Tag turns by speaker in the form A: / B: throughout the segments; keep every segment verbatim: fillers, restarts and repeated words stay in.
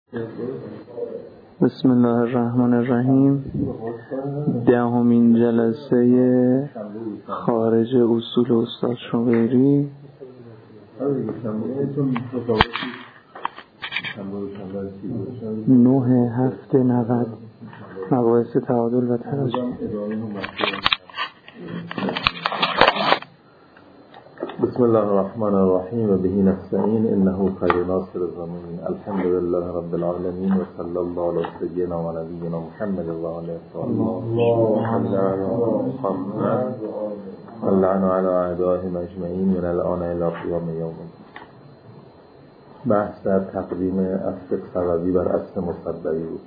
A: بسم الله الرحمن الرحیم. دهمین جلسه خارج اصول استاد شقیری. نه هفت نود مباحث تعادل و تراجع.
B: بسم الله الرحمن الرحیم و به نستعین انه خیر ناصر الظالمین. الحمد لله رب العالمین و صلی الله علی سیدنا و نبینا محمد و علی آله محمد و لعن علی اعدائهم اجمعین من الان الی قیام یوم الدین. بحث در تقدیم اصل سببی بر اصل مسببی بود.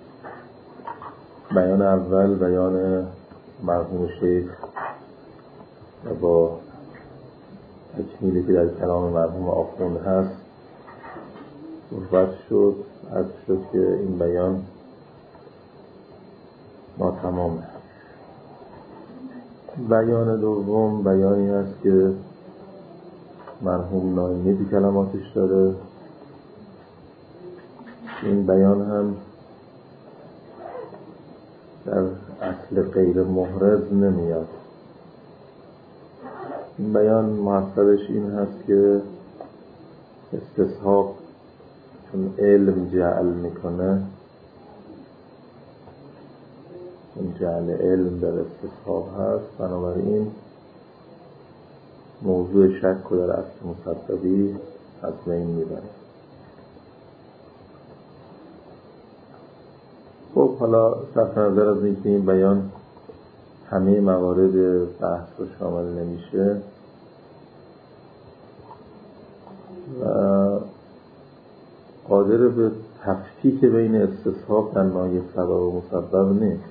B: بیان اول بیان مرحوم شیخ و با تکمیلی که در کلام مرحوم آخوند هست صحبت شد. عرض شد که این بیان ناتمامه. بیان دوم بیانی هست که مرحوم ناینی تو کلماتش داره. این بیان هم در اصل غیر محرز نمیاد. این بیان محصلش این هست که استصحاب چون علم جعل میکنه، چون جعل علم در استصحاب هست، بنابراین موضوع شک و در اصل مسببی از بین میبره. خب حالا صرف نظر از اینکه این بیان همه موارد بحث رو شامل نمیشه و قادر به تفکیک بین استصحاب در ناحیه سبب و مسبب نیست،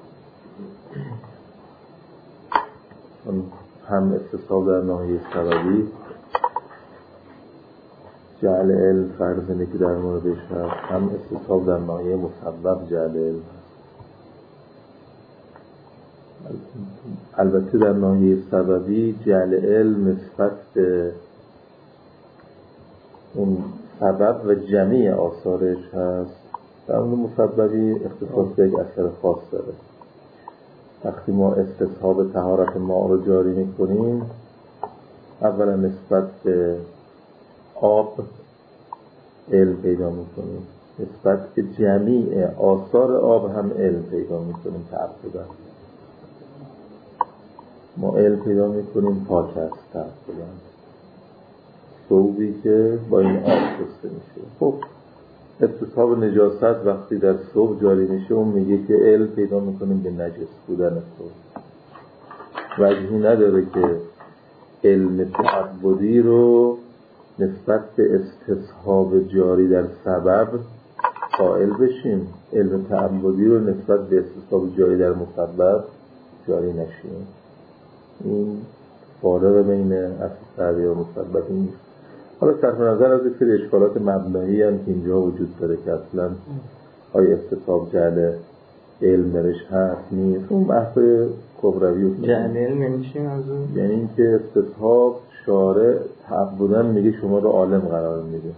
B: چون هم استصحاب در ناحیه سببی جعل علم فرض اینه که در موردش هست، هم استصحاب در ناحیه مسبب جعل علم هست. البته در ناحیه سببی جعل علم نسبت به اون سبب و جمعی آثارش هست. در اون مسببی اختصاص به یک اثر خاص داره. وقتی ما استصحاب طهارت ماء رو جاری میکنیم، اولا نسبت به آب علم پیدا میکنیم، نسبت به جمعی آثار آب هم علم پیدا میکنیم. تعبداً ما علم پیدا میکنیم پاک است، تعبداً ثوبی که با این آب شسته میشه. خب استصحاب نجاست وقتی در ثوب جاری میشه، اون میگه که علم پیدا میکنیم به نجس بودن ثوب. وجهی نداره که علم تعبدی رو نسبت به استصحاب جاری در سبب قائل بشیم، علم تعبدی رو نسبت به استصحاب جاری در مسبب جاری نشیم. این فارق بین اصل سببی و مسببی نیست. حالا صرف نظر از این اشکالات مبنایی هم که اینجا وجود داره که اصلا آیا استصحاب جعل علم برش هست نیست، اون بحث کبروی
A: جعل علم یعنی چی منظور؟
B: یعنی این که استصحاب شارع تعبداً میگه شما رو عالم قرار میده،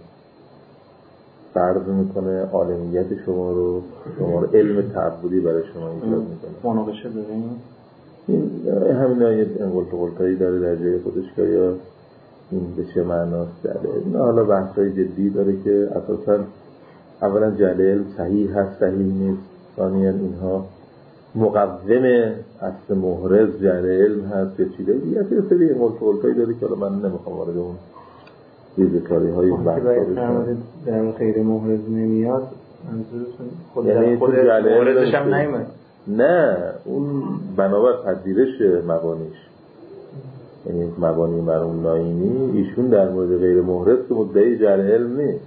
B: فرض میکنه عالمیت شما رو، شما رو علم تعبدی برای شما ایجاد میکنه.
A: مناقشه داریم
B: این همین ها یه انقلت و قلتایی داره در جای خودش که یا این به چه معناست جعل علم. حالا بحث های جدی داره که اساساً اولا جعل علم صحیح هست صحیح نیست، ثانیاً اینها مقوم اصل محرز جعل علم هست یا چی داره. یه سری انقلت و قلتایی داره که حالا من نمیخوام وارد اون ریزکاری های این بحث ها
A: در اون غیر محرز نمیاد. منظورتون خود
B: یعنی
A: خود محرزش هم نیمه؟
B: نه، اون بنابر پذیرش مبانیش، یعنی مبانی مرحوم ناینی ایشون در مورد غیر محرز که مدعی جعل علم نیست.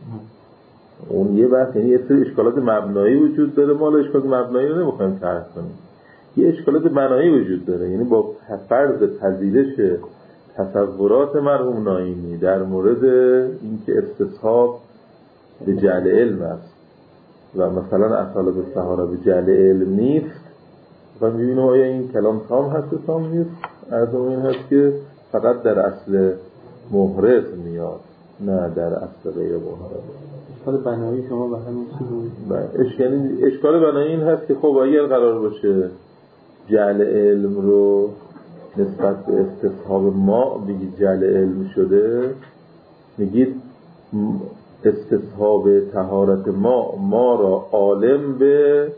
B: اون یه بحث، یعنی یه سری اشکالات مبنایی وجود داره. ما الان اشکالات مبنایی رو نمیخوایم طرح کنیم، یه اشکالات بنایی وجود داره، یعنی با فرض پذیرش تصورات مرحوم ناینی در مورد اینکه استصحاب به جعل علم است و مثلا اصالت الطهاره به جعل علم نیست، و می‌بینیم آیا این کلام تام هست یا تام نیست. از اون این هست که فقط در اصل محرز میاد نه در اصل غیر محرم.
C: اشکال بنایی شما به همین چی بود؟
B: اشکال اشکال بنایی این هست که خب اگر قرار باشه جعل علم رو نسبت به استصحاب ما بگید جعل علم شده، میگید استصحاب طهارت ما ما را عالم به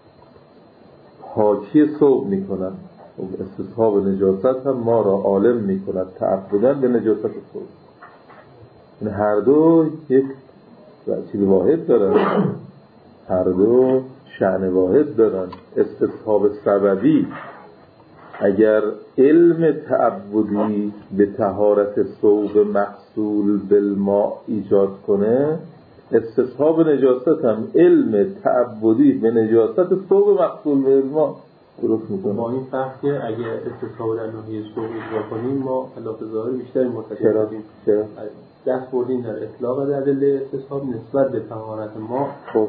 B: حاکی صوب میکنن، استصحاب نجاست هم ما را عالم میکند تعبدن به نجاست صوب. این هر دو یک چیز واحد دارن، هر دو شأن واحد دارن. استصحاب سببی اگر علم تعبدی به طهارت ثوب محصول بالماء ایجاد کنه، استصحاب نجاست هم علم تعبدی به نجاست ثوب محصول بالماء درست میکنه.
C: با این فرق که اگر استصحاب در ناحیه ثوب اجرا کنیم ما خلاف ظاهر بیشتر مرتکب شدیم.
B: چرا؟
C: دست بردیم در اطلاق در ادله استصحاب نسبت به طهارت ما.
B: خب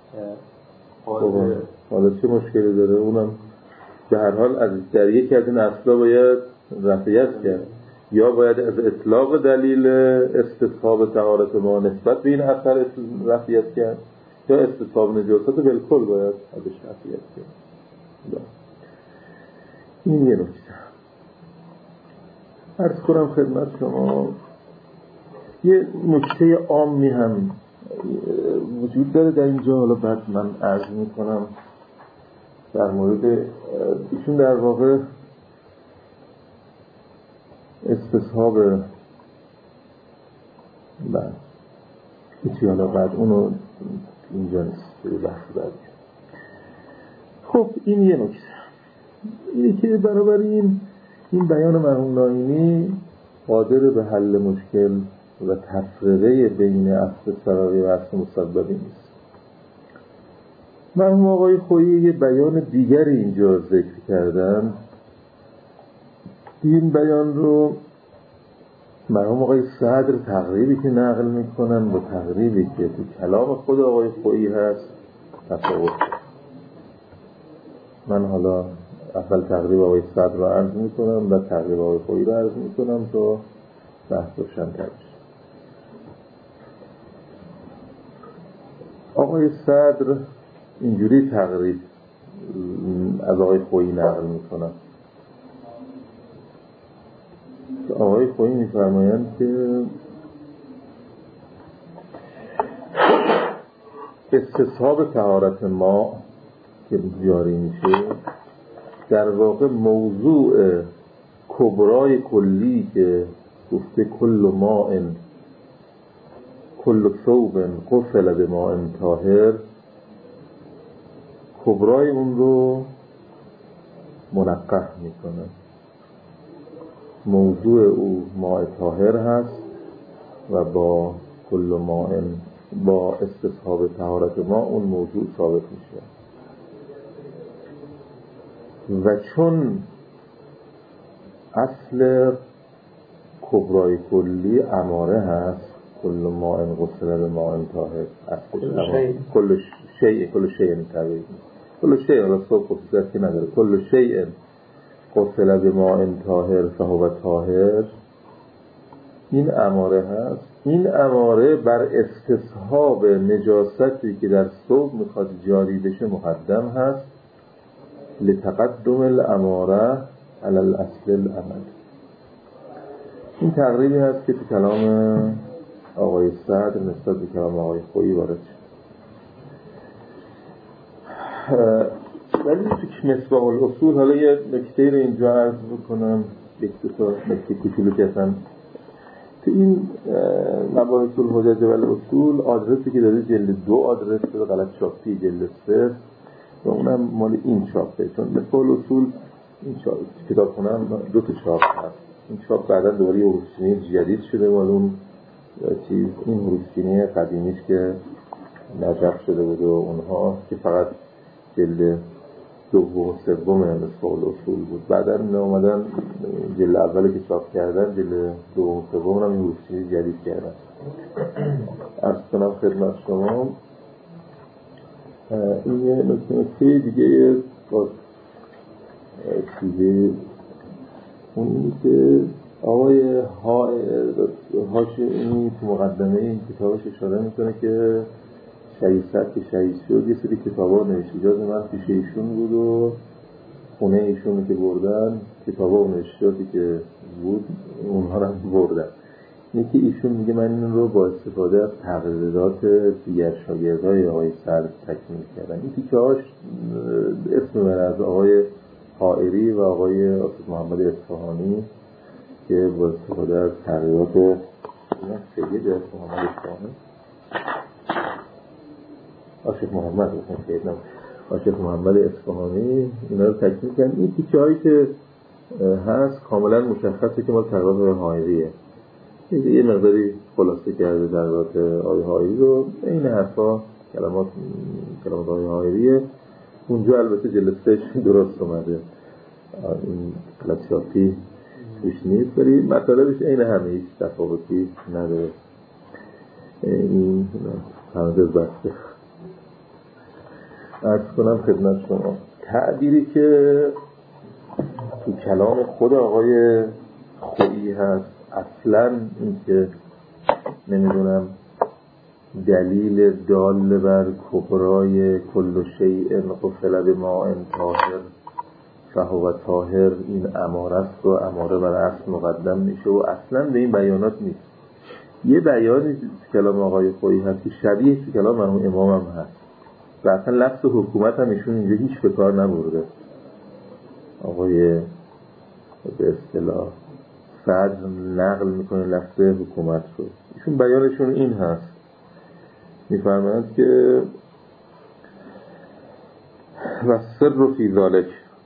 B: حالا چه مشکلی داره؟ اونم به هر حال از در یکی از این اصلا باید رفعیت کرد، یا باید از اطلاق دلیل استصحاب طهارت ما نسبت به این اثر رفعیت کرد، یا استصحاب نجاست بالکل باید ازش رفعیت کرد. این یه نکته. عرض کنم خدمت شما یه نکته عامی هم وجود داره در اینجا، حالا بعد من عرض میکنم در مورد ایشون. در واقع استصحاب بعد ایچی حالا بعد اونو اینجا نیست به بحث بعد. خب این یه نکته اینه که بنابراین این بیان مرحوم ناینی قادر به حل مشکل و تفرقه بین اصل سببی و اصل مسببی نیست. مرحوم آقای خویی یه بیان دیگری اینجا ذکر کردن. این بیان رو مرحوم آقای صدر تقریبی که نقل میکنن با تقریبی که تو کلام خود آقای خویی هست تفاوت. من حالا اول تقریب آقای صدر رو عرض میکنم و تقریب آقای خویی رو عرض میکنم تا بحث روشن تر بشه. آقای صدر اینجوری تقریب از آقای خویی نقل میکنن. آقای خویی میفرمایند که استصحاب طهارت ما که جاری میشه در واقع موضوع کبرای کلی که گفته کل ماء کل ثوب غسل بماء طاهر، کبرای اون رو منقح میکنه. موضوع او ماء طاهر هست و با کل ماء با استصحاب طهارت ما اون موضوع ثابت میشه. و چون اصل کبرای کلی اماره هست، کل ماء غسل بماء طاهر، کل شیء کل شیء طبیعی کل شیء را صبح خصوصیت که نداره، کل شیء غسل بماء طاهر فهو طاهر، این اماره هست. این اماره بر استصحاب نجاستی که در ثوب میخواد جاری بشه مقدم هست، لتقدم الاماره علی الاصل العمل. این تقریبی هست که تو کلام آقای صدر نسبت به کلام آقای خویی وارد شد. ولی تو مصباح الاصول حالا یه نکته رو اینجا عرض بکنم، یک دو تا نکته کوچولو که اصلا تو این مباحث الحجج و الاصول آدرسی که داره جلد دو آدرس داره غلط چاپی، جلد سه و اونم مال این چاپه، چون مصباح الاصول این چاپ کتاب خونم دو تا چاپ هست. این چاپ بعدا دوباره یه حروفچینی جدید شده مال اون چیز، این حروفچینی قدیمیش که نجف شده بود و اونها که فقط جلد دوم و سوم مصباح الاصول بود. بعدا اومدن جلد اولی که چاپ کردن جلد دوم و سوم هم این حروفچینی جدید کردن. عرض کنم خدمت شما این یه نکته دیگه باز چیزی اونی که آقای هاشمی این تو مقدمه این کتابش اشاره میکنه که شهید صدر که شهید شد یه سری کتابا نوشت، اجازه من پیش ایشون بود و خونه ایشون که بردن کتابا و نوشتاتی که بود اونها رو بردن. یکی ایشون میگه من این رو با استفاده از تقریرات دیگر شاگردای آقای صدر تکمیل کردم. این تیکه هاش اسم من از آقای حائری و آقای آصف محمد اصفهانی که با استفاده از تقریرات سید آصف محمد اصفهانی آصف محمد آصف محمد اصفهانی اینا رو تکمیل کردن. این تیکه هایی که هست کاملا مشخصه که ما تقریرات حائریه، یه مقداری خلاصه کرده تقریرات آقای حائری رو، این حرفا کلمات کلمات آقای حائریه. اونجا البته جلسهش درست اومده، این غلطیاتی توش نیست، ولی مطالبش عین همه، هیچ تفاوتی نداره. این همه بسته عرض کنم خدمت شما تعبیری که تو کلام خود آقای خویی هست، اصلا این که نمیدونم دلیل دال بر کبرای کل شیء قفل بماء طاهر فهو طاهر این اماره است و اماره بر اصل مقدم میشه و اصلا به این بیانات نیست. یه بیانی کلام آقای خویی هست که شبیه تو کلام مرحوم امام هم هست و اصلا لفظ حکومت هم ایشون اینجا هیچ به کار نبرده. آقای به اصطلاح صدر نقل میکنه لفظ حکومت رو، ایشون بیانشون این هست، میفرمایند که و سر فی ذالک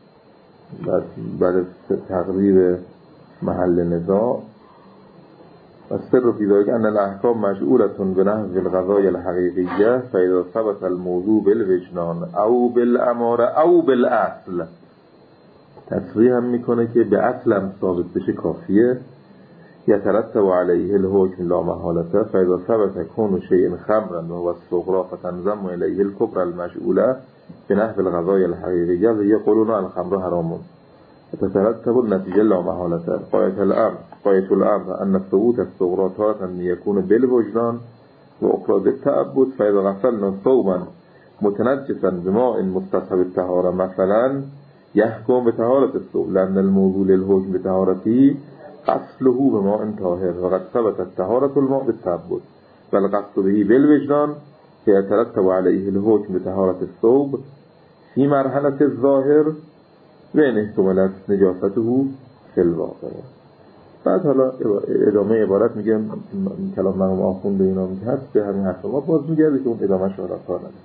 B: بعد تقریب محل نزاع و سر فی ذالک ان الاحکام مجعولتون به نحو القضایا الحقیقیه فاذا ثبت الموضوع بالوجدان او بالاماره او بالاصل. تصریح هم میکنه که به اصل هم ثابت بشه کافیه. یترتب علیه الحکم لا محالته فاذا ثبت کون شیء خمرا و الصغرى فتنضم الیه الکبرى المجعوله بنحو القضایا الحقیقیه و یقولون الخمر حرام فتترتب النتیجه لا محالته. غایت الامر غایت الامر ان ثبوت الصغرى تارة یکون بالوجدان و اخرى بالتعبد فاذا غسلنا ثوبا متنجسا بماء مستصحب الطهاره مثلا يحكم بطهارة الثوب لأن الموضوع للحكم بطهارته غسله بماء طاهر وقد ثبتت طهارة الماء بالتعبد والقصد به بالوجدان فيترتب عليه الحكم بطهارة الثوب في مرحلة الظاهر وإن احتملت نجاسته في الواقع. بعد حالا ادامه عبارت میگم کلام مرحوم آخونده اینا میگه هست به همین حرف ما باز میگرده که اون ادامه شهرات کار نداره.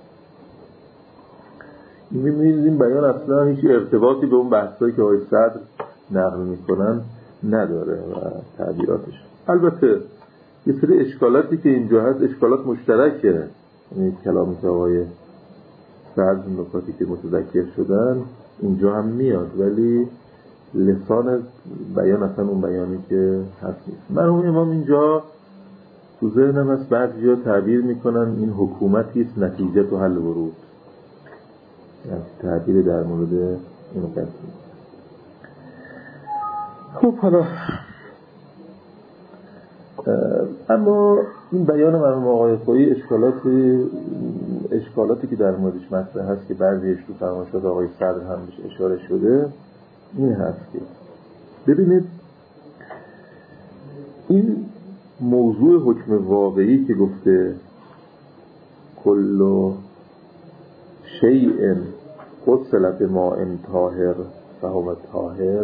B: می‌بینید این بیان اصلا هیچ ارتباطی به اون بحثایی که آقای صدر نقل میکنن نداره و تعبیراتش. البته یه سری اشکالاتی که اینجا هست اشکالات مشترکه، یعنی کلامی که آقای صدر نکاتی که متذکر شدن اینجا هم میاد، ولی لسان بیان اصلا اون بیانی که هست نیست. مرحوم امام اینجا تو ذهنم هست بعضیا تعبیر میکنن این حکومتی است نتیجه تو حل ورود، یعنی تعبیر در مورد این قضیه. خب حالا اما این بیان مرحوم آقای خویی اشکالاتی اشکالاتی که در موردش مطرح هست که بعضیش تو فرمایشات آقای صدر هم بهش اشاره شده این هست که ببینید این موضوع حکم واقعی که گفته کل شیء غسل بماء طاهر فهو طاهر،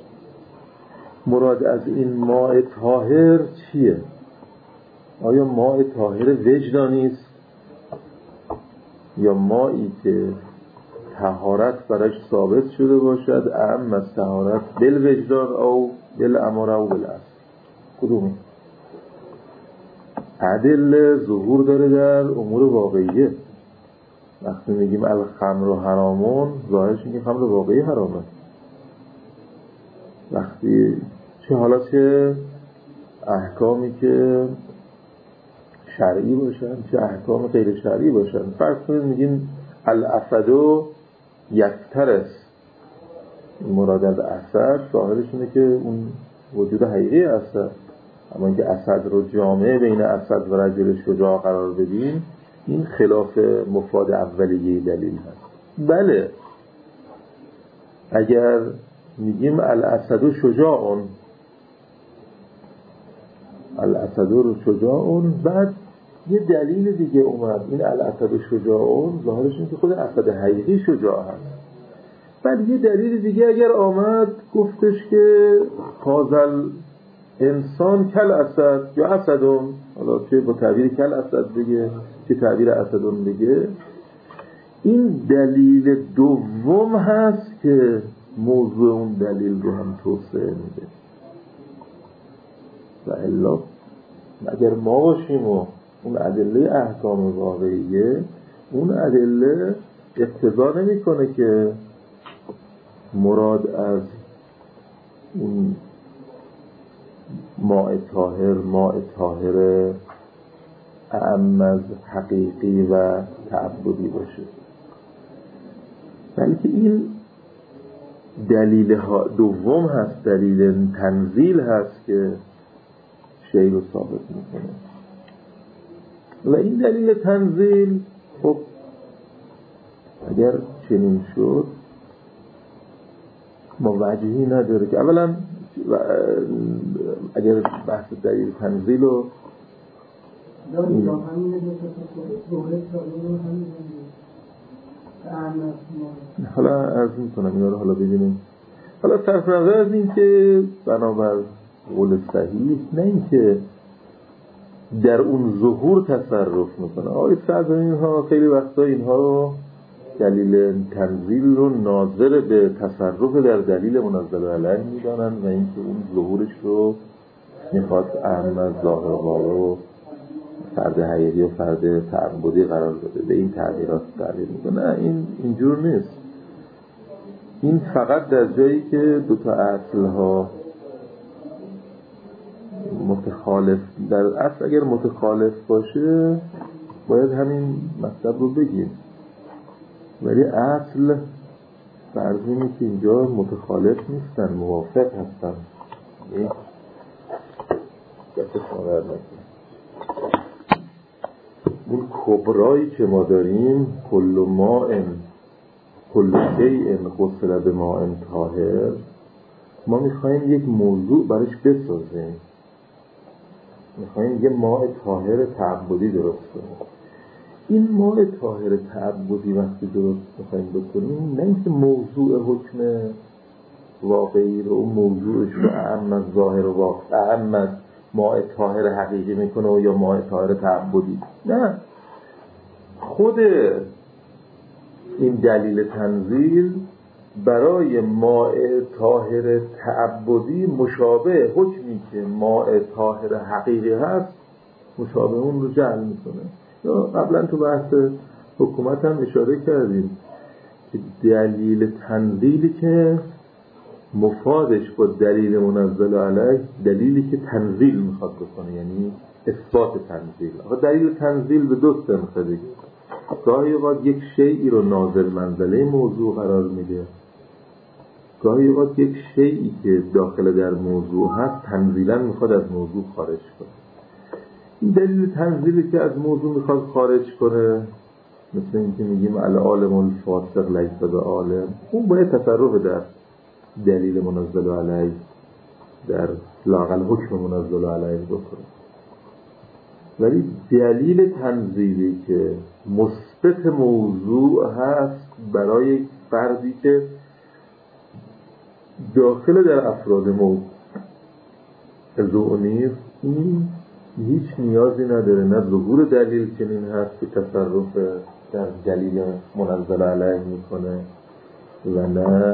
B: مراد از این ماء طاهر چیه؟ آیا ماء طاهر وجدانی است یا مائی که طهارت برش ثابت شده باشد اعم از طهارت بالوجدان او بالاماره او بالاصل؟ کدومی؟ عدل ظهور داره در امور واقعیه. وقتی میگیم الخمر حرامون ظاهرش اینکه خمر واقعی حرامه. وقتی چه حالا چه احکامی که شرعی باشن چه احکام غیر شرعی باشن، فرض کنید میگیم الاسدو یفترس، مراد از اسد ظاهرش اینه که اون وجود حقیقی اسد. اما اینکه اسد رو جامعه بین اسد و رجل شجاع قرار بدیم، این خلاف مفاد اولیه دلیل هست. بله اگر میگیم الاسد شجاعون، الاسد شجاعون، بعد یه دلیل دیگه اومد، این الاسد شجاعون ظاهرش اینه که خود اسد حقیقی شجاع هست. بعد یه دلیل دیگه اگر آمد گفتش که قازل انسان کل اسد یا اسدون، حالا چه با تعبیر کل اسد بگه چه تعبیر اسدون بگه، این دلیل دوم هست که موضوع اون دلیل رو هم توسعه میده. و الا اگر ما باشیم و اون ادله احکام واقعیه، اون ادله اقتضا نمیکنه که مراد از اون ماء طاهر ماء طاهر اعم از حقیقی و تعبدی باشه، بلکه این دلیل دوم هست، دلیل تنزیل هست که شیء رو ثابت میکنه. و این دلیل تنزیل خب اگر چنین شد ما وجهی نداره که اولا اگر بحث دلیل تنزیل رو حالا عرض میکنم اینا رو حالا ببینیم. حالا صرف نظر از این که بنابر قول صحیح، نه این که در اون ظهور تصرف میکنه. آقای سعد اینها خیلی وقتا اینها رو دلیل تنزیل رو ناظر به تصرف در دلیل منزل علیه میدانن و اینکه اون ظهورش رو میخواد اهم از ظاهر واقع فرد حقیقی و فرد تعبدی قرار بده، به این تعبیرات تعبیر میکنه. نه، این اینجور نیست. این فقط در جایی که دو تا اصل ها متخالف، در اصل اگر متخالف باشه باید همین مطلب رو بگیم، ولی اصل فرض اینه که اینجا متخالف نیستن، موافق هستن. این دست شما نکنیم. اون کبرایی که ما داریم، کل ماء کل شیء غسل بماء طاهر، ما میخواییم یک موضوع براش بسازیم، میخواییم یه ماء طاهر تعبدی درست کنیم. این ماء طاهر تعبدی وقتی درست میخواییم بکنیم، نه اینکه موضوع حکم واقعی رو، اون موضوعش رو اعم از ظاهر و واقع، اعم از ماء طاهر حقیقی میکنه و یا ماء طاهر تعبدی. نه، خود این دلیل تنزیل برای ماء طاهر تعبدی مشابه حکمی که ماء طاهر حقیقی هست، مشابه اون رو جعل میکنه. یا قبلا تو بحث حکومت هم اشاره کردیم که دلیل تنزیلی که مفادش با دلیل منزل علیه، دلیلی که تنزیل میخواد بکنه، یعنی اثبات تنزیل. دلیل تنزیل به دو سمت دیگه، گاهی اوقات یک شیئی رو نازل منزله موضوع قرار میده، گاهی اوقات یک شیئی که داخل در موضوع هست تنزیلا میخواد از موضوع خارج کنه. این دلیل تنزیلی که از موضوع میخواد خارج کنه، مثل این که میگیم العالم الفاسق لیس بعالم، اون باید تصرف در دلیل منزل علیه، در لااقل حکم منزل علیه بکنه. ولی دلیل تنزیلی که مثبت موضوع هست برای فردی که داخل در افراد موضوع نیست، این هیچ نیازی نداره، نه ظهور دلیل چنین هست که تصرف در دلیل منزل علیه میکنه و نه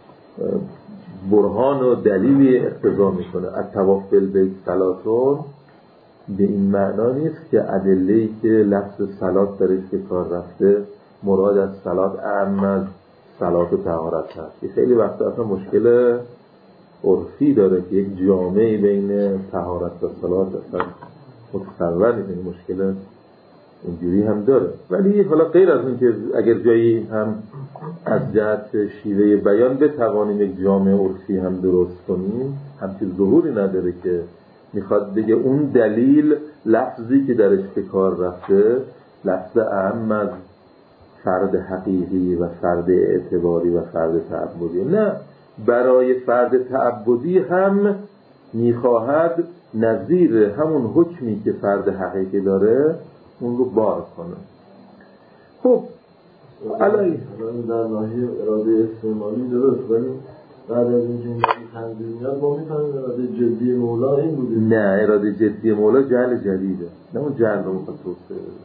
B: برهان و دلیلی اقتضا میکنه. الطواف بالبیت صلاتون به این معنا نیست که ادله‌ای که لفظ صلات درش به کار رفته مراد از صلات اعم از صلات و طهارت هست. یه خیلی وقتا اصلا مشکل عرفی داره که یک جامعه بین طهارت و صلات اصلا متصور نیست، این مشکل اینجوری هم داره. ولی حالا غیر از این که اگر جایی هم از جهت شیوه بیان بتوانیم یک جامعه عرفی هم درست کنیم، همچین ظهوری نداره که میخواد بگه اون دلیل لفظی که درش به کار رفته لفظ اهم از فرد حقیقی و فرد اعتباری و فرد تعبدی. نه، برای فرد تعبدی هم میخواهد نظیر همون حکمی که فرد حقیقی داره اون رو بار کنه. خب الان
D: در ناحیه اراده استعمالی درست، ولی بعد از اینکه این تنظیم میاد ما میفهمیم اراده جدی مولا این بوده.
B: نه، اراده جدی مولا جهل جدیده، نه اون جهل رو میخواد توسعه بده.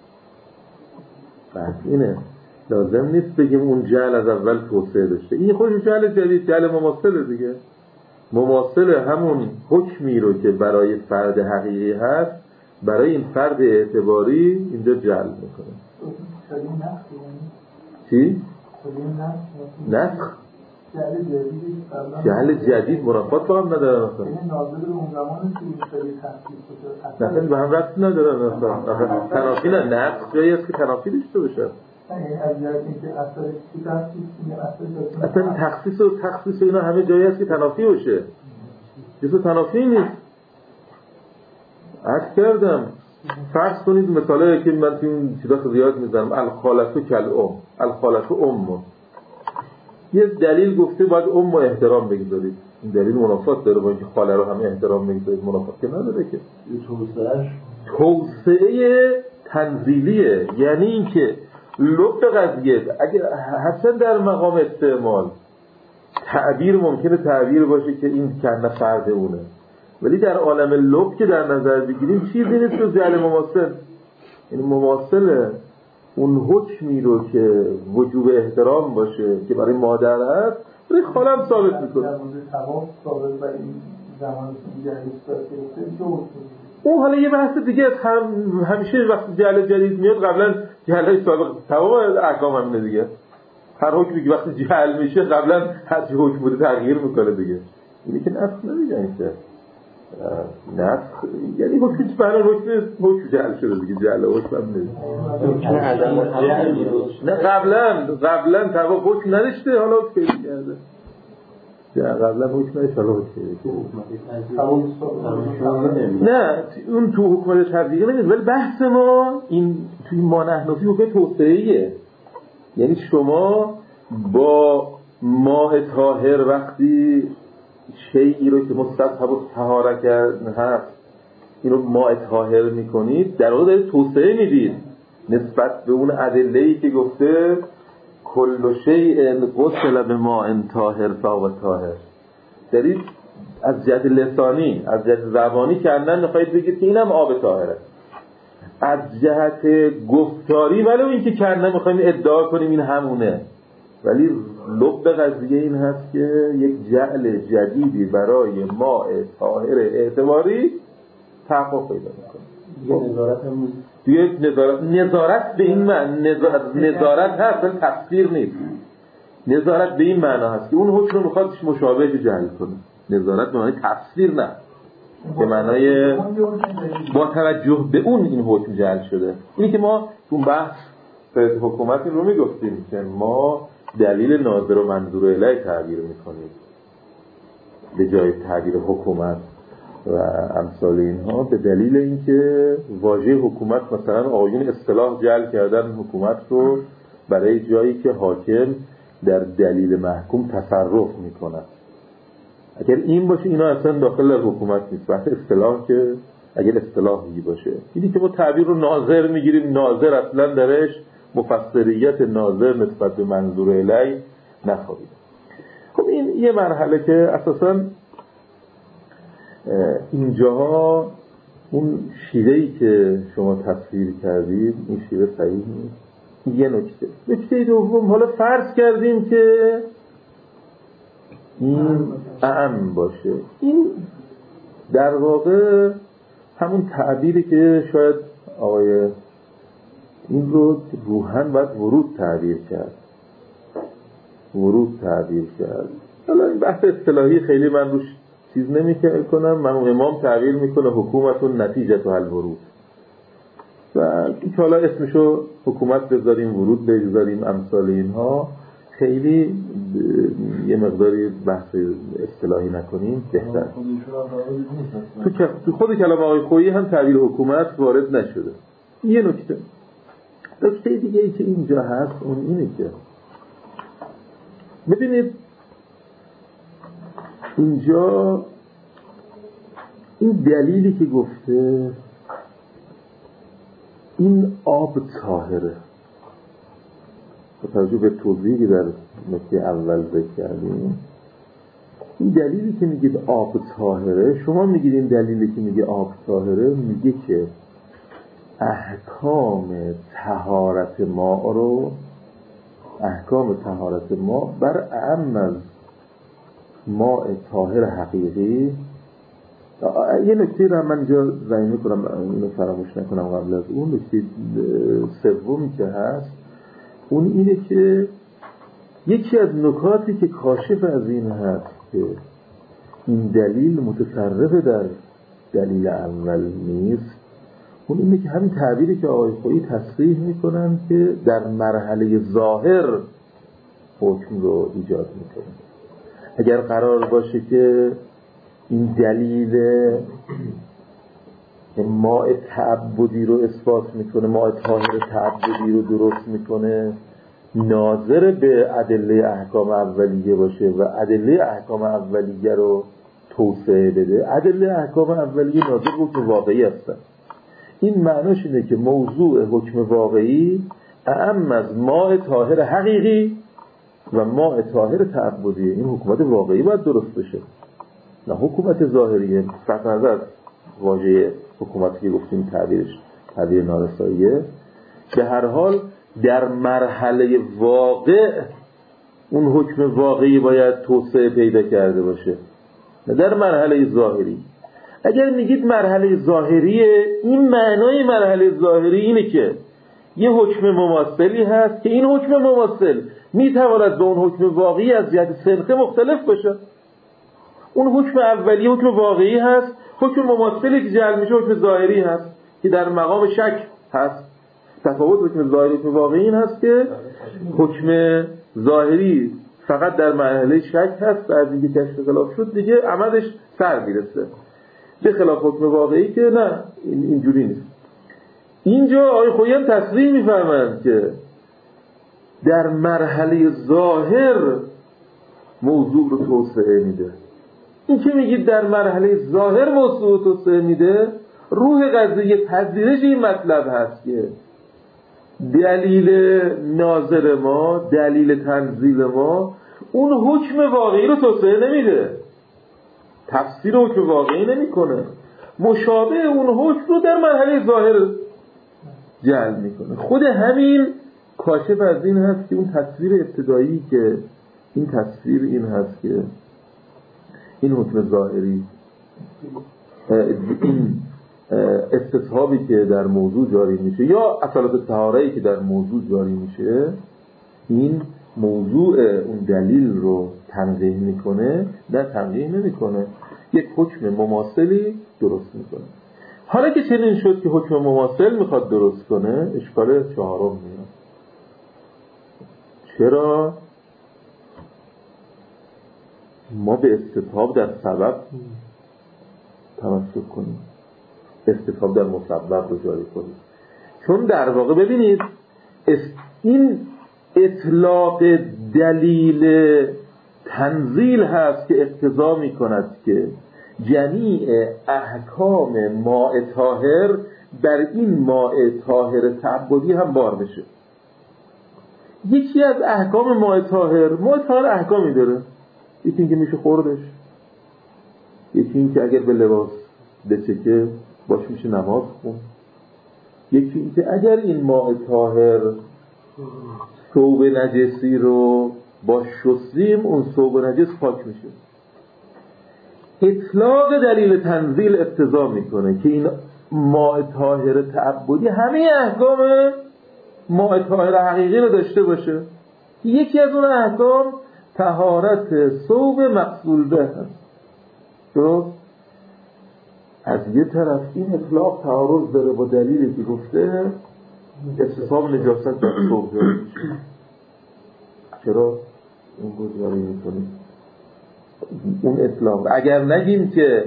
B: بس اینه، لازم نیست بگیم اون جهل از اول توسعه داشته. این خودش جهل جدید، جهل مماثله دیگه، مماثل همون حکمی رو که برای فرد حقیقی هست برای این فرد اعتباری اینجا جعل میکنه. چی؟ نسخ؟ جهل جدید منافات با هم ندارن اصلا، نسخ به هم ربط ندارن اصلا. تنافی نه، نسخ جایی هست که تنافی داشته باشه. اصلا تخصیص و تخصیص و اینا همه جایی هست که تنافی باشه، جسو تنافی نیست. عرض کردم فرض کنید مثاله که من توی اون چیزا زیاد میزنم، الخالتو کالام، الخالتو ام، یه دلیل گفته باید ام رو احترام بگذارید، این دلیل منافات داره با اینکه خاله رو همه احترام بگذارید، منافات که نداره که. توسعه تنزیلیه، یعنی اینکه لب قضیه اگه حتی در مقام استعمال تعبیر ممکنه تعبیر باشه که این کنه فرد اونه، ولی در عالم لب که در نظر بگیریم چیزی نیست که جعل مماثل. این مماثل اون حکمی رو که وجوب احترام باشه که برای مادر هست برای خالم ثابت میکنه. اون حالا یه بحث دیگه هم همیشه وقتی جعل جدید میاد قبلا جعل سابق تمام احکام همینه دیگه. هر حکمی که وقتی جعل میشه قبلا هر چی حکم بوده تغییر میکنه دیگه. اینی که نسخ نمیگن که نسخ یعنی حکمی که برای حکم حکم جعل شده دیگه، جعل حکم هم نیست. نه قبلا قبلا تبا حکم نداشته حالا حکم پیدا کرده. یا قبلا حکم نداشته حالا حکم پیدا کرده. نه اون تو حکم تبلیغی نمیده، ولی بحث ما این توی ما نحنفی حکم توسعه‌ایه. یعنی شما با ماء طاهر وقتی شیئی رو که مستحب و طهاره کرد هست اینو ماء طاهر میکنید، در واقع دارید توسعه میدید نسبت به اون ادله‌ای که گفته کل شیء غسل بماء طاهر فهو طاهر. دارید از جهت لسانی از جهت زبانی کردن میخواید بگید که اینم آب طاهره. از جهت گفتاری ولو این که کردن میخوایم ادعا کنیم این همونه، ولی لب قضیه این هست که یک جعل جدیدی برای ماء طاهر اعتباری تحقق پیدا میکنه.
C: نظارت هم
B: توی نظارت نظارت به این معنی نظارت, نظارت هست ولی تفسیر نیست. نظارت به این معنا هست که اون حکم رو میخواد مشابه جعل کنه. نظارت به معنی تفسیر نه، که معنای با توجه به اون این حکم جعل شده. اینی که ما تو بحث حکومت این رو میگفتیم که ما دلیل ناظر و منظور الیه تعبیر میکنیم به جای تعبیر حکومت و امثال اینها، به دلیل اینکه واژه حکومت مثلا آقایون اصطلاح جعل کردن حکومت رو برای جایی که حاکم در دلیل محکوم تصرف میکنه. اگر این باشه اینا اصلا داخل حکومت نیست، بحث اصطلاح که اگر اصطلاحی باشه. اینی که ما تعبیر رو ناظر میگیریم، ناظر اصلا درش مفسریت ناظر نسبت به منظور الیه نخواهید. خب این یه مرحله که اساساً اینجاها اون شیوهی که شما تفسیر کردید این شیوه صحیح نیست. یه نکته نکته دوم، حالا فرض کردیم که این اعم باشه، این در واقع همون تعبیری که شاید آقای این رو روحاً باید ورود تعبیر کرد ورود تعبیر کرد حالا این بحث اصطلاحی خیلی من روش چیز نمی کنم. من امام تعبیر میکنه حکومتون نتیجه تو حل ورود، و این که حالا اسمشو حکومت بذاریم ورود بذاریم امثال اینها، خیلی یه مقداری بحث اصطلاحی نکنیم بهتر. تو خود کلام آقای خویی هم تعبیر حکومت وارد نشده. یه نکته نکته دیگه ای که اینجا هست اون اینه که ببینید اینجا این دلیلی که گفته این آب طاهره، با توجه به توضیحی که در نکته اول ذکر کردیم، این دلیلی که میگید آب طاهره، شما میگید این دلیلی که میگه آب طاهره میگه که احکام طهارت ماء رو احکام طهارت ماء بر اعم از ماء طاهر حقیقی. یه نکته رو من اینجا ذکر میکنم اینو فراموش نکنم قبل از اون نکته سومی که هست اون اینه که یکی از نکاتی که کاشف از این هست که این دلیل متفرقه در دلیل اول نیست، اون اینه که همین تعبیری که آقای خویی تصریح میکنن که در مرحله ظاهر حکم رو ایجاد میکنه. اگر قرار باشه که این دلیل ماء تعبدی رو اثبات میکنه، ماء طاهر تعبدی رو درست میکنه، ناظر به ادله احکام اولیه باشه و ادله احکام اولیه رو توسعه بده، ادله احکام اولیه ناظر به حکم واقعی هستن. این معناش اینه که موضوع حکم واقعی اعم از ماء طاهر حقیقی و ماء طاهر تعبدی، این حکومت واقعی باید درست بشه، نه حکومت ظاهریه. صرف نظر از واژه حکومتی که گفتیم تعبیرش تعبیر نارساییه، به هر حال در مرحله واقع اون حکم واقعی باید توسعه پیدا کرده باشه، نه در مرحله ظاهری. اگر میگید مرحله ظاهریه، این معنای مرحله ظاهری اینه که یه حکم مماثلی هست که این حکم مماثل میتواند به اون حکم واقعی از جهت سنخه مختلف باشه. اون حکم اولی حکم واقعی هست، حکم مماثلی که جعل میشه حکم ظاهری هست که در مقام شک هست. تفاوت حکم ظاهری حکم واقعی این هست که حکم ظاهری فقط در مرحله شک هست و از اینکه کشف خلاف شد دیگه عمدش سر میرسه، به خلاف حکم واقعی که نه، این اینجوری نیست. اینجا آقای خویی هم تصریح میفرمایند که در مرحله ظاهر موضوع رو توسعه میده. این که میگید در مرحله ظاهر موضوع توسعه میده، روح قضیه پذیرش این مطلب هست که دلیل ناظر ما، دلیل تنزیل ما اون حکم واقعی رو توسعه نمیده، تفسیر حکم واقعی نمیکنه، مشابه اون حکم رو در مرحله ظاهر جعل میکنه. خود همین کاشف از این هست که اون تصویر ابتدایی که این تصویر این هست که این حکم ظاهری، این استصحابی که در موضوع جاری میشه یا اصالت طهاره‌ای که در موضوع جاری میشه، این موضوع اون دلیل رو تنقیح میکنه، نه تنقیح نمیکنه، یک حکم مماثلی درست میکنه. حالا که چنین شد که حکم مماثل میخواد درست کنه، اشکال چهارم میاد. چرا ما به استصحاب در سبب تمسک کنیم، استصحاب در مسبب رو جاری کنیم؟ چون در واقع ببینید این اطلاق دلیل تنزیل هست که اقتضا می کند که جمیع احکام ماء طاهر بر این ماء طاهر تعبدی هم بار بشه. یکی از احکام ماء طاهر، ماء طاهر احکامی داره، یکی این که میشه خوردش، یکی این که اگر به لباس بچکه باش میشه نماز خون، یکی این که اگر این ماء طاهر ثوب نجسی رو با شستیم اون ثوب نجس پاک میشه. اطلاق دلیل تنزیل اقتضا میکنه که این ماء طاهر تعبدی همه احکام ماء طاهر حقیقی رو داشته باشه. یکی از اون احکام طهارت ثوب مغسول به هست. درست؟ از یه طرف این اطلاق تعارض داره با دلیلی که گفته استصحاب نجاست در ثوب داره. چرا اون گذاری میکنیم؟ اون اطلاق. اگر نگیم که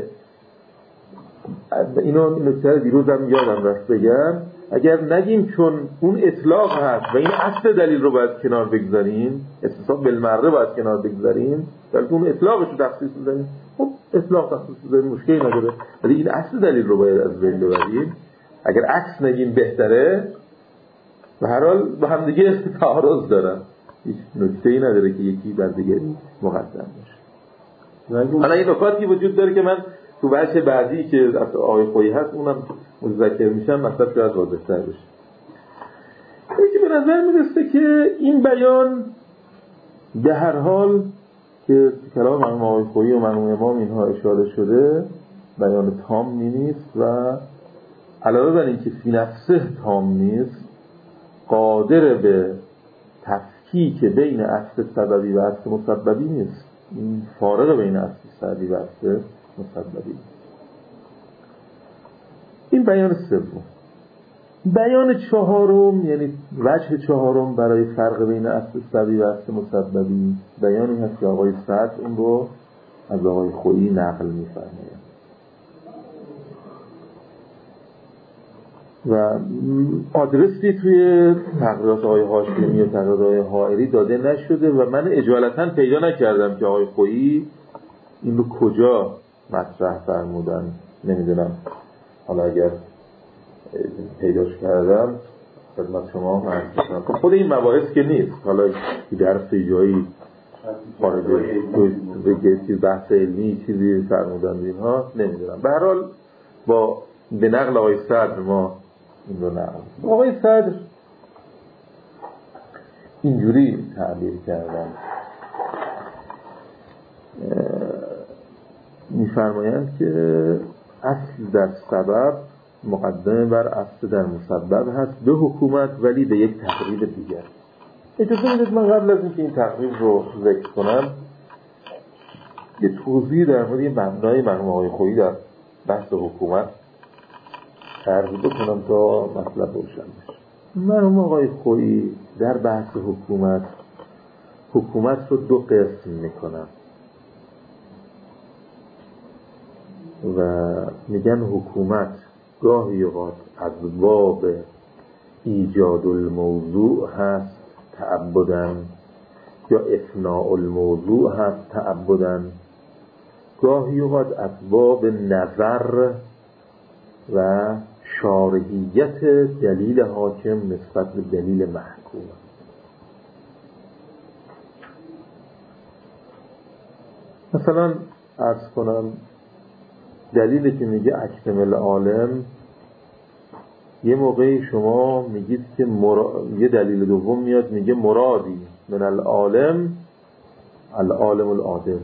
B: اینو نکته دیروزم یادم رفت بگم، اگر نگیم چون اون اطلاق هست و این اصل دلیل رو باید کنار بگذاریم، استصحاب بالمره باید کنار بگذاریم، بلکه اون اطلاقش رو تخصیص بزنیم، خب اطلاق تخصیص بزنیم مشکلی نداره، ولی این اصل دلیل رو باید از بین ببریم. اگر عکس نگیم بهتره، به هر حال با هم دیگه تعارض دارن، هیچ نکته‌ای نداره که یکی بر دیگری مقدم باشه. حالا این نکاتی وجود داره که من تو بحث بعدی که آقای خویی هست اونم متذکر میشم، مطلب شاید واضح‌تر بشه. یکی به نظر میرسه که این بیان به هر حال که کلام مرحوم آقای خویی و مرحوم امام اینها اشاره شده بیان تامی نیست و علاوه بر این که فی نفسه تام نیست، قادر به تفکیک بین اصل سببی و اصل مسببی نیست. این فارق بین اصل سببی و اصل مسببی. این بیان سوم. بیان چهارم، یعنی وجه چهارم برای فرق بین اصل سببی و اصل مسببی، بیانی هست که آقای سعد اون رو از آقای خویی نقل می‌فرماید و آدرسی توی تقریرات آقای هاشمی و تقریرات آقای حائری داده نشده و من اجالتا پیدا نکردم که آقای خویی این رو کجا مطرح فرمودن. نمیدونم، حالا اگر پیداش کردم خدمت شما معرفی کنم. خود این مباحث که نیست، حالا درس جایی خارجه به چیز بحث علمی چیزی فرمودن اینها نمیدونم. به هر حال با به نقل آقای صدر ما این رو نقل. آقای صدر اینجوری تعبیر کردن، میفرمایند که اصل در سبب مقدمه بر اصل در مسبب هست به حکومت، ولی به یک تقریب دیگر. اجازه میدید من قبل از اینکه این تقریب رو ذکر کنم یه توضیح در مورد مبنای مرحوم آقای خویی در بحث حکومت عرض بکنم تا مطلب روشن بشه. مرحوم آقای خویی در بحث حکومت حکومت رو دو قسم میکنن و میگن حکومت گاهی اوقات از باب ایجاد الموضوع هست تعبداً، یا افناء الموضوع هست تعبداً، گاهی اوقات از باب نظر و شارحیت دلیل حاکم نسبت به دلیل محکوم. مثلا عرض کنم دلیلی که میگه اکمل عالم، یه موقعی شما میگید که مرا... یه دلیل دوم میاد میگه مرادی من العالم العالم العادل.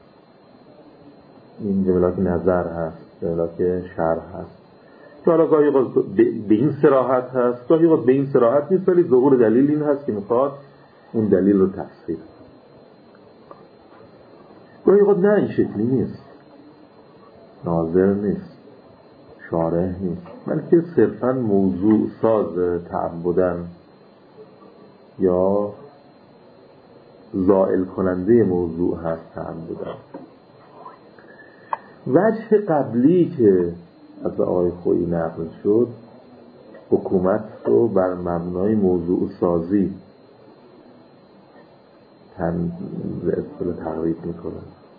B: این جملات نظر هست، جملات شرح هست که حالا گاهی به این صراحت هست، گاهی به این صراحت نیست، ولی ظهور دلیل این هست که میخواد اون دلیل رو تفسیر. گاهی نه این شکلی نیست، ناظر نیست، شارح نیست، بلکه صرفاً موضوع ساز تعبدن یا زائل کننده موضوع هست تعبدن. وجه قبلی که از آقای خویی نقل شد حکومت رو بر مبنای موضوع سازی تن تقریب میکنن.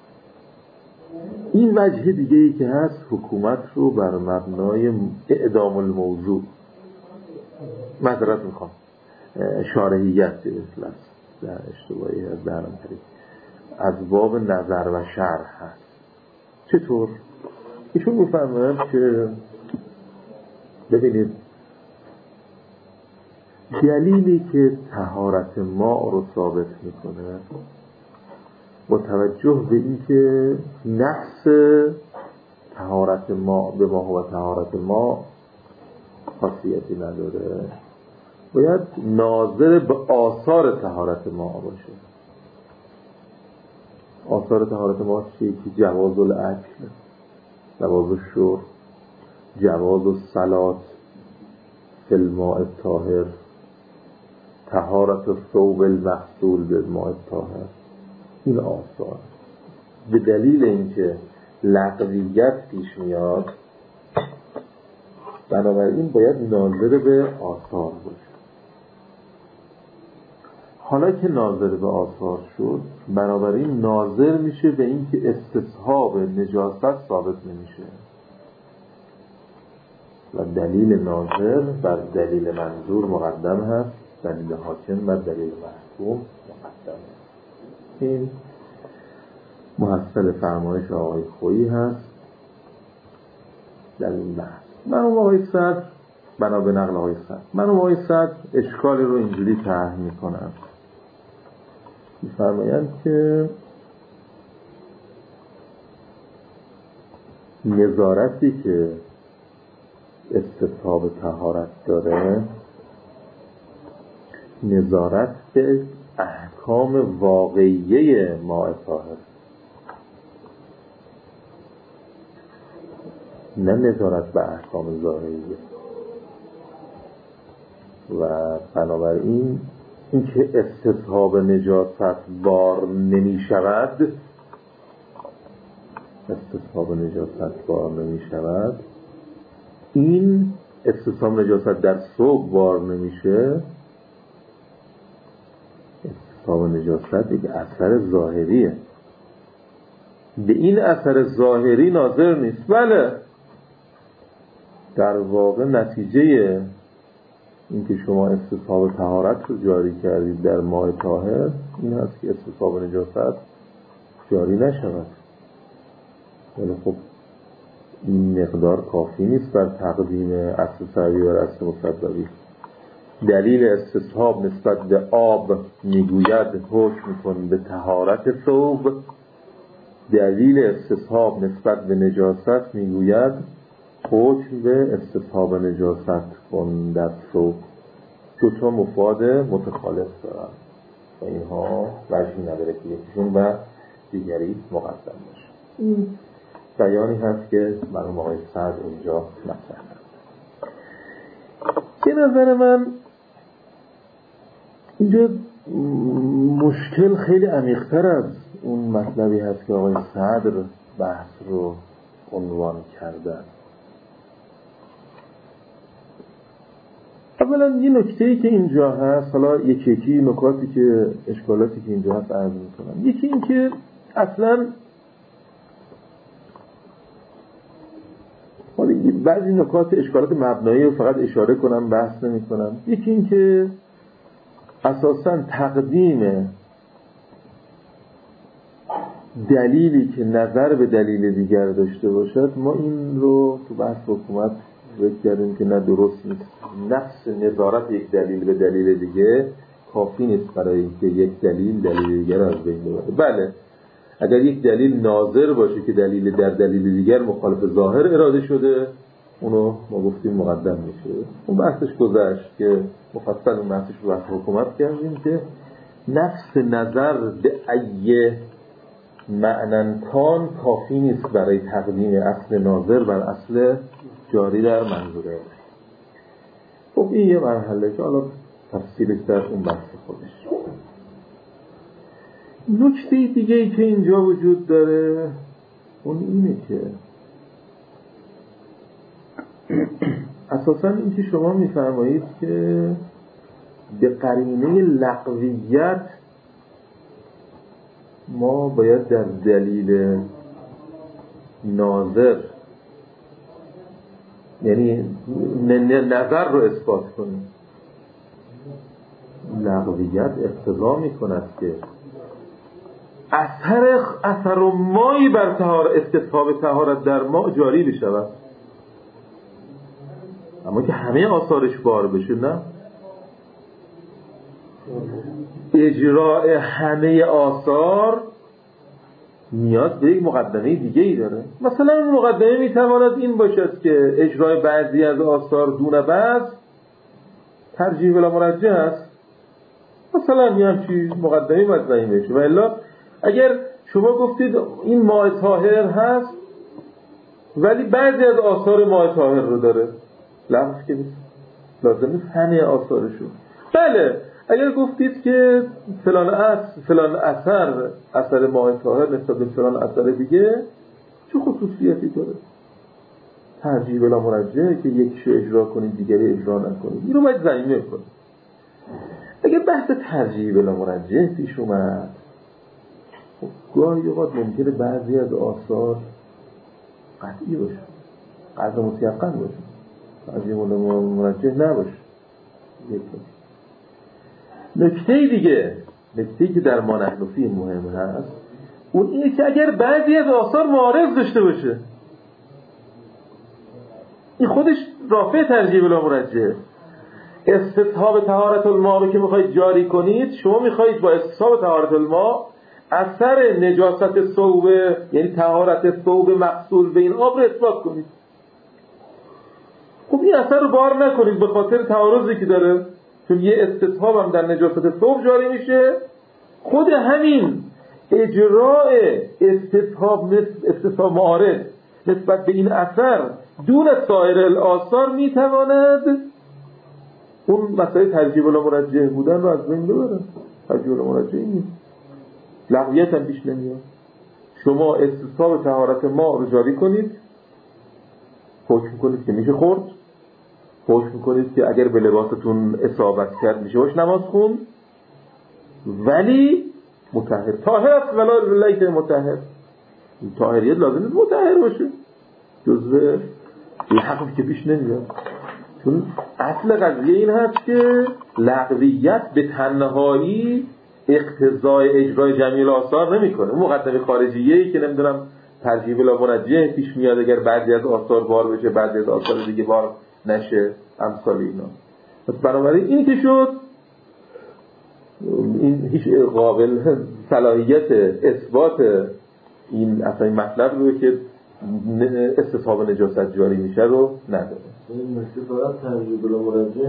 B: این وجه دیگه ای که هست حکومت رو بر مبنای اعدام الموضوع، معذرت میخوام شارحیت اصلا در اشتباهی از درم ترید از باب نظر و شرح هست. چطور؟ ایشون میفرمایند که ببینید دلیلی که طهارت ماء رو ثابت میکنه با توجه به اینکه نقص طهارت ماء به ما و طهارت ماء خاصیتی نداره، باید ناظر به آثار طهارت ماء باشه. آثار طهارت ماء چیه؟ که جواز الاکل، جواز الشرب، جواز الصلاة فی الماء الطاهر، طهارت الثوب المغسول بالماء الطاهر. این آثار به دلیل اینکه لغویت پیش میاد، بنابراین باید ناظر به آثار باشه. حالا که ناظر به آثار شد، بنابراین ناظر میشه به اینکه استصحاب نجاست ثابت نمیشه و دلیل ناظر بر دلیل منظور مقدم هست، دلیل حاکم بر دلیل محکوم مقدم هست. این محصل فرمایش آقای خویی هست در این بحث. مرحوم آقای صدر بنا به نقل آقای صدر مرحوم آقای صدر اشکال رو اینجوری طرح میکنن، میفرمایند که نظارتی که استصحاب طهارت داره، نظارت به احکام واقعیه ماء طاهر، نه نظارت به احکام ظاهریه. و بنابراین اینکه استصحاب نجاست بار نمی شود استصحاب نجاست بار نمی شود این استصحاب نجاست در ثوب بار نمیشه، استصحاب نجاست یک اثر ظاهریه، به این اثر ظاهری ناظر نیست. بله، در واقع نتیجه اینکه شما استصحاب طهارت رو جاری کردید در ماء طاهر این هست که استصحاب نجاست جاری نشود. ولی خب این مقدار کافی نیست بر تقدیم اصل سریع و اصل مصدقی. دلیل استصحاب نسبت به آب میگوید حکم کن به طهارت ثوب، دلیل استصحاب نسبت به نجاست میگوید حکم به استصحاب نجاست کن در ثوب. دو تا مفاد متخالف دارن و اینها وجهی نداره که یکیشون و دیگری مقدم باشه. این بیانی هست که مرحوم آقای صدر اونجا مطرح کرد. به نظر من اینجا مشکل خیلی عمیق‌تر از اون مطلبی هست که آقای صدر بحث رو عنوان کردن. اولا یه نکته‌ای که اینجا هست، حالا یکی یکی نکاتی که اشکالاتی که اینجا هست عرض می‌کنم. یکی این که اصلا بعضی نکات اشکالات مبنایی رو فقط اشاره کنم، بحث نمی کنم. یکی این که اساساً تقدیم دلیلی که نظر به دلیل دیگر داشته باشد، ما این رو تو بحث حکومت ذکر کردیم که نه، درست نیست. نفس نظارت یک دلیل به دلیل دیگه کافی نیست برای اینکه یک دلیل دلیل دیگر از بین ببره. بله، اگر یک دلیل ناظر باشه که دلیل در دلیل دیگر مخالف ظاهر اراده شده، اونو ما گفتیم مقدم میشه. اون بحثش گذشت که مفصل اون بحثش رو بحث حکومت کردیم که نفس نظر به ایه معنن کان کافی نیست برای تقدیم اصل ناظر بر اصل جاری در منظوره. خب این یه مرحله که حالا تفصیلش در اون بحث خودش. نکته دیگه ای که اینجا وجود داره اون اینه که اساساً این که شما میفرمایید که به قرینه لغویت ما باید در دلیل ناظر، یعنی نظر رو اثبات کنیم. لغویت اقتضا میکند که اثر اثر و مایی بر طهارت، استصحاب طهارت در ما جاری بشود، اما که همه آثارش بار بشه نه. اجراء همه آثار نیاز به یک مقدمه دیگه ای داره. مثلا این مقدمه میتواند این باشد که اجراء بعضی از آثار دون بعض ترجیح ولا مرجح است. مثلا یه همچین مقدمه مطرح میشه. و الا اگر شما گفتید این ماء طاهر هست ولی بعضی از آثار ماء طاهر رو داره، لفظ که نیست، لازم نیست همه آثارشو. بله، اگر گفتید که فلان اثر فلان اثر اثر ماه طاهر نسبت به فلان اثر دیگه چه خصوصیتی داره؟ ترجیح بلا مرجح که یکیشو اجرا کنید دیگری اجرا نکنید، این رو باید زمینه کنید. اگر بحث ترجیح بلا مرجح پیش اومد، خب گاهی اوقات ممکنه بعضی از آثار قطعی باشه، قطع متیقن باشه، ترجیح بلا مرجح نباشه. نکته دیگه، نکته که در ما نحنفی مهم هست اون اینه که اگر بعضی از آثار معارض داشته باشه، این خودش رافع ترجیح بلا مرجح. استصحاب طهارت الماء رو که میخواید جاری کنید، شما میخواید با استصحاب طهارت الماء اثر نجاست ثوب، یعنی طهارت ثوب مغسول به این آب رو اثبات کنید. خب این اثر رو بار نکنید به خاطر تعارضی که داره، چون یه استصحاب هم در نجاست ثوب جاری میشه. خود همین اجراء استصحاب استصحاب معارض نسبت به این اثر دون سایر الاثار میتواند اون مسئله ترجیح بلا مرجح بودن رو از بین ببره. ترجیح بلا مرجح نیست، لغویت هم پیش نمیاد. شما استصحاب طهارت ماء رو جاری کنید، حکم کنید که میشه خورد، حکم کنید که اگر به لباستون اصابت کرد میشه باش نماز خون، ولی مطهر طاهر است، ولا لیت مطهر. طاهریت لازم نیست مطهر باشه، جزء لغوی که پیش نمیاد. چون اصل قضیه این هست که لغویت به تنهایی اقتضای اجرای جمیع آثار نمیکنه. اون مقدمه خارجیه‌ای که نمیدونم ترجیح بلا مرجح پیش میاد اگر بعضی از آثار بار بشه بعضی از آثار دیگه بار نشه، امثال اینا. پس بنابراین این که شد، این هیچ قابل صلاحیت اثبات این اصلا این مطلب رو که استصحاب نجاست جاری میشه رو نداره.
D: این نکته فقط ترجیح بلا مرجح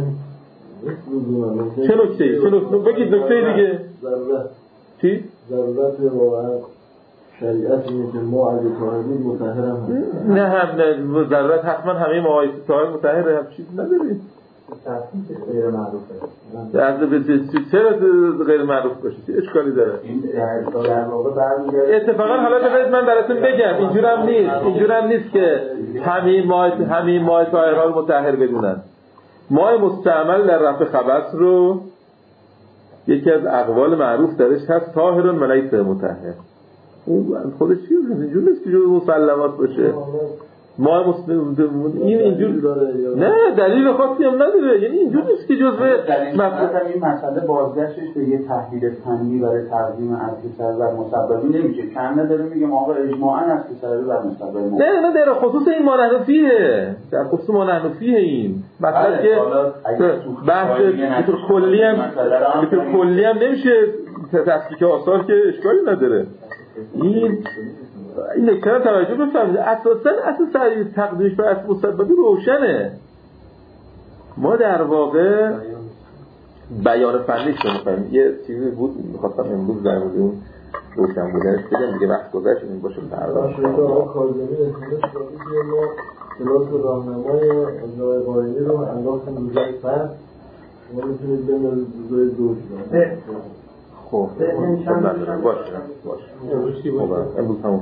B: چه نکته‌ای؟ چه نکته؟ بگید نکته دیگه.
D: ضرورت
B: چی؟
D: ضرورت واقعا شریعت اینه که ما اگه طاهر بود مطهر هم هست.
B: نه هم نه ضرورت حتما همه ماهای طاهر مطهر هم چیز نداریم.
E: تفسیر غیر معروفه.
B: از به چرا غیر معروف باشه؟ چه اشکالی داره؟
E: این در واقع برمیگرده.
B: اتفاقا حالا بذارید من براتون بگم، اینجورم نیست، اینجورم نیست که همین ماه همین ماه طاهرها رو مطهر بدونن. ماه مستعمل در رفع خبث رو یکی از اقوال معروف درش هست طاهرون ولیس مطهر. اون خودش چیه؟ اینجور نیست که جزء مسلمات باشه. ما مسلم این اینجور نه دلیل خاصی هم نداره، یعنی اینجور نیست که جزء
E: مثلا این مسئله بازگشتش به یه تحلیل فنی برای تقدیم اصلی سبب بر مسببی نمیشه. کم نداره میگم آقا اجماعاً اصلی سبب بر مسبب.
B: نه نه در خصوص این مانحنفیه، در خصوص مانحنفیه این مثلا که بحث به طور کلی هم به طور کلی هم نمیشه تصدیق آثار که اشکالی نداره. این این نکته توجه بفرمایید، اساساً اساس تقدیمش بر اصل مسببی روشنه. ما در واقع بیان فنیش رو می‌خوایم. یه چیزی بود می‌خواستم امروز در مورد اون روشن بودنش بگم دیگه، وقت گذشت این باشه پرداخت.
D: آقا کاظمی اسمش دادی که ما کلاس راهنمای اجرای قائلی رو انداختیم روزای فرد، شما می‌تونید ببینید روزای دو شد.
B: خب باشه باشه امروز تموم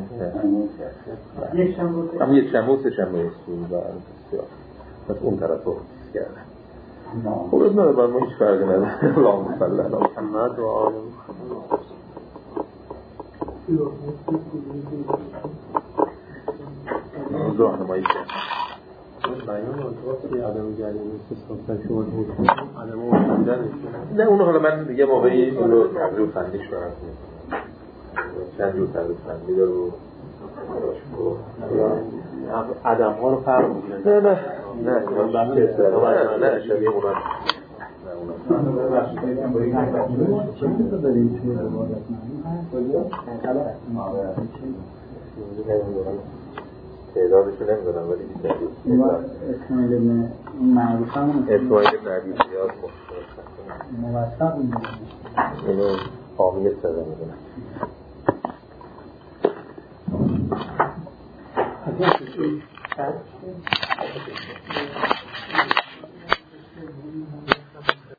B: شد. یک شنبه یک شنبه سه شنبه است و بسیار پس اون طرف رو کردم. خب از نظر من هیچ فرقی نداره. اللهم صل علی محمد و آل محمد. راهنمایی کرد. نه اونو حالا من یه موقعی اون رو تقریب فندیش برد چند جور تقریب فندی داره
C: عدم ها رو فرق میکنه.
B: نه نه نه نه نه شبیه اونا تعدادشو نمیدونم ولی بیشتر
E: اسماعیل ابن معروف همون
B: اسماعیل ابن عبی زیاد
E: موثق
B: اینو حامی صدا میدونم. از این